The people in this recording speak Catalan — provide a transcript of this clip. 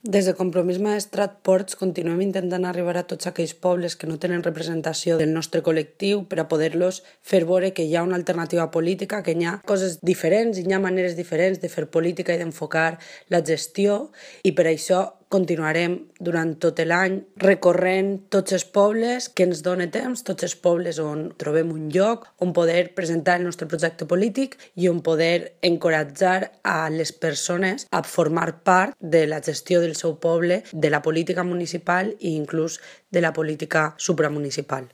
Des de Compromís Maestrat Ports continuem intentant arribar a tots aquells pobles que no tenen representació del nostre col·lectiu per a poder-los fer veure que hi ha una alternativa política, que hi ha coses diferents, hi ha maneres diferents de fer política i d'enfocar la gestió, i per això continuarem durant tot l'any recorrent tots els pobles que ens dona temps, tots els pobles on trobem un lloc on poder presentar el nostre projecte polític i on poder encoratjar a les persones a formar part de la gestió del seu poble, de la política municipal i inclús de la política supramunicipal.